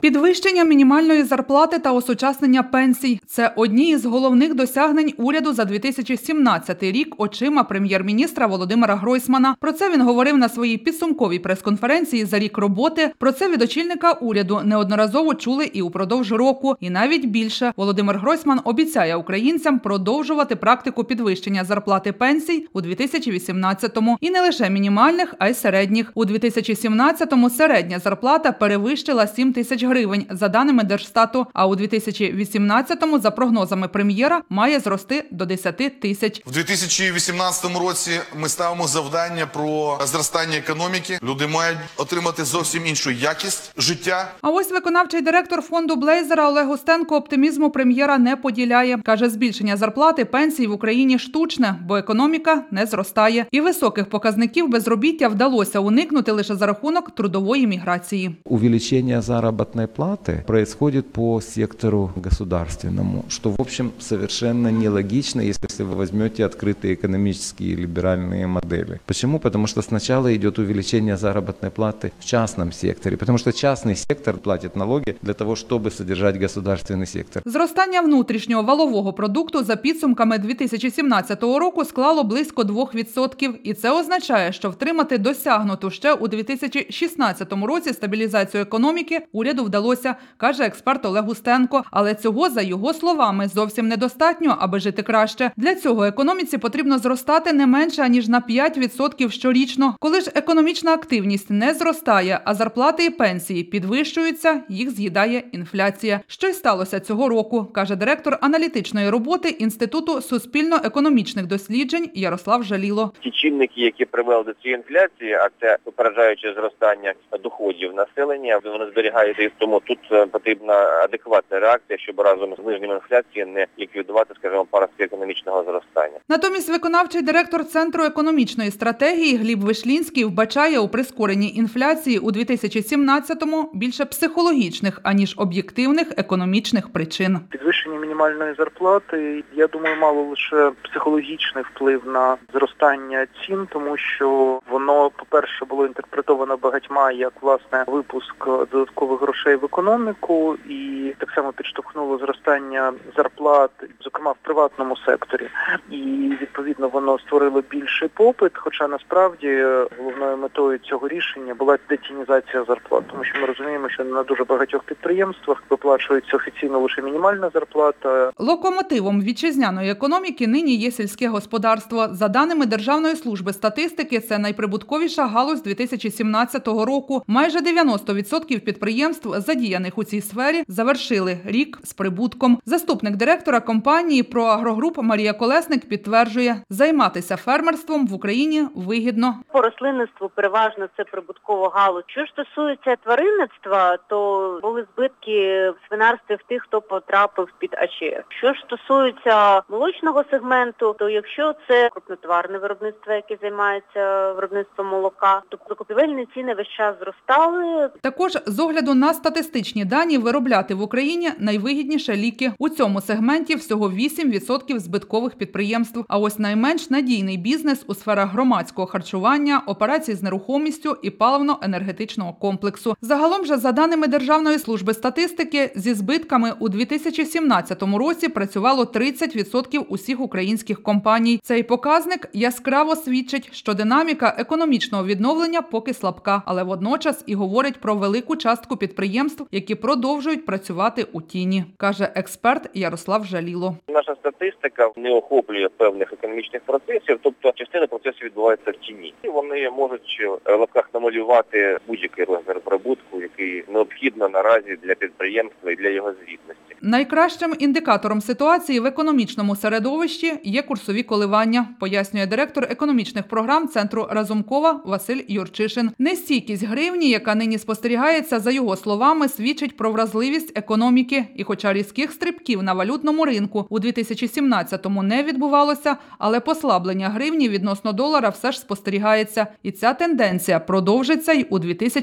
Підвищення мінімальної зарплати та осучаснення пенсій – це одні із головних досягнень уряду за 2017 рік очима прем'єр-міністра Володимира Гройсмана. Про це він говорив на своїй підсумковій прес-конференції за рік роботи. Про це від очільника уряду неодноразово чули і упродовж року. І навіть більше. Володимир Гройсман обіцяє українцям продовжувати практику підвищення зарплати пенсій у 2018-му. І не лише мінімальних, а й середніх. У 2017-му середня зарплата перевищила 7 тисяч гривень, за даними Держстату, а у 2018-му, за прогнозами прем'єра, має зрости до 10 тисяч. В 2018 році ми ставимо завдання про зростання економіки. Люди мають отримати зовсім іншу якість життя. А ось виконавчий директор фонду Блейзера Олег Устенко оптимізму прем'єра не поділяє. Каже, збільшення зарплати, пенсій в Україні штучне, бо економіка не зростає. І високих показників безробіття вдалося уникнути лише за рахунок трудової міграції. Увеличение заработной платы происходит по сектору государственному, что, в общем, совершенно нелогично, если вы возьмете открытые экономические либеральные модели. Почему? Потому что сначала идет увеличение заработной платы в частном секторе, потому что частный сектор платит налоги для того, чтобы содержать государственный сектор. Зростання внутрішнього валового продукту за підсумками 2017 року склало близько 2%. І це означає, що втримати досягнуту ще у 2016 році стабілізацію економіки уряду вдалося, каже експерт Олег Устенко. Але цього, за його словами, зовсім недостатньо, аби жити краще. Для цього економіці потрібно зростати не менше, аніж на 5% щорічно. Коли ж економічна активність не зростає, а зарплати і пенсії підвищуються, їх з'їдає інфляція. Що й сталося цього року, каже директор аналітичної роботи Інституту суспільно-економічних досліджень Ярослав Жаліло. Ті чинники, які привели до цієї інфляції, а це попереджаюче зростання доходів населення, вони зберігаються, і тому тут потрібна адекватна реакція, щоб разом з зниженням інфляції не ліквідувати, скажімо, паростки економічного зростання. Натомість виконавчий директор Центру економічної стратегії Гліб Вишлінський вбачає у прискоренні інфляції у 2017-му більше психологічних, аніж об'єктивних економічних причин. Підвищення мінімальної зарплати, я думаю, мало лише психологічний вплив на зростання цін, тому що воно, по-перше, було інтерпретовано багатьма як, власне, випуск додаткових грошей в економіку і так само підштовхнуло зростання зарплат, зокрема в приватному секторі. І, відповідно, воно створило більший попит, хоча насправді головною метою цього рішення була детінізація зарплат, тому що ми розуміємо, що на дуже багатьох підприємствах виплачується офіційно лише мінімальна зарплата. Локомотивом вітчизняної економіки нині є сільське господарство. За даними Державної служби статистики, це найприбутковіша галузь 2017 року. Майже 90% підприємств, задіяних у цій сфері, завершили рік з прибутком. Заступник директора компанії «Проагрогруп» Марія Колесник підтверджує, займатися фермерством в Україні вигідно. По рослинництву переважно це прибуткова галузь. Що стосується тваринництва, то були збитки в свинарстві в тих, хто потрапив під АЧС. Що ж стосується молочного сегменту, то якщо це крупнотоварне виробництво, яке займається виробництвом молока, то закупівельні ціни весь час зростали. Також з огляду на статистичні дані виробляти в Україні найвигідніше ліки. У цьому сегменті всього 8% збиткових підприємств. А ось найменш надійний бізнес у сферах громадського харчування, операцій з нерухомістю і паливно-енергетичного комплексу. Загалом же, за даними Державної служби статистики, зі збитками у 2017 році працювало 30% усіх українських компаній. Цей показник яскраво свідчить, що динаміка економічного відновлення поки слабка, але водночас і говорить про велику частку підприємств, які продовжують працювати у тіні, каже експерт Ярослав Жаліло. Наша статистика не охоплює певних економічних процесів, тобто частина процесів відбувається в тіні. І вони можуть в лапках намалювати будь-який розмір прибутку, який необхідно наразі для підприємства і для його звітності. Найкращим індикатором ситуації в економічному середовищі є курсові коливання, пояснює директор економічних програм Центру Разумкова Василь Юрчишин. Нестійкість гривні, яка нині спостерігається, за його словами, свідчить про вразливість економіки. І хоча різких стрибків на валютному ринку у 2017-му не відбувалося, але послаблення гривні відносно долара все ж спостерігається. І ця тенденція продовжиться й у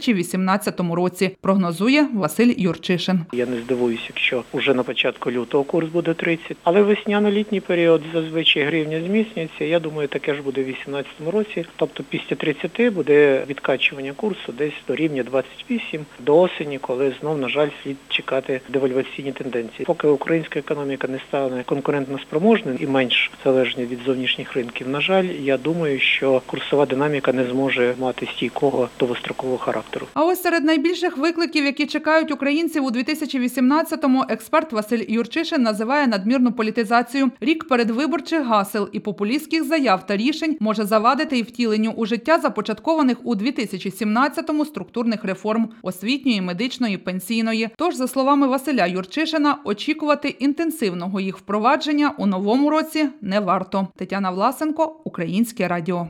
2018 році, прогнозує Василь Юрчишин. Я не здивуюся, якщо вже на початку лютого курс буде 30, але весняно-літній період зазвичай гривня зміцнюється. Я думаю, таке ж буде в 2018 році. Тобто після 30 буде відкачування курсу десь до рівня 28, до осені коли знов, на жаль, слід чекати девальваційні тенденції. Поки українська економіка не стане конкурентноспроможною і менш залежною від зовнішніх ринків, на жаль, я думаю, що курсова динаміка не зможе мати стійкого довгострокового характеру. А ось серед найбільших викликів, які чекають українців у 2018-му, експерт Василь Юрчишин називає надмірну політизацію. Рік передвиборчих гасел і популістських заяв та рішень може завадити і втіленню у життя започаткованих у 2017-му структурних реформ – освітньої, медичної, пенсійної. Тож, за словами Василя Юрчишина, очікувати інтенсивного їх впровадження у новому році не варто. Тетяна Власенко, Українське радіо.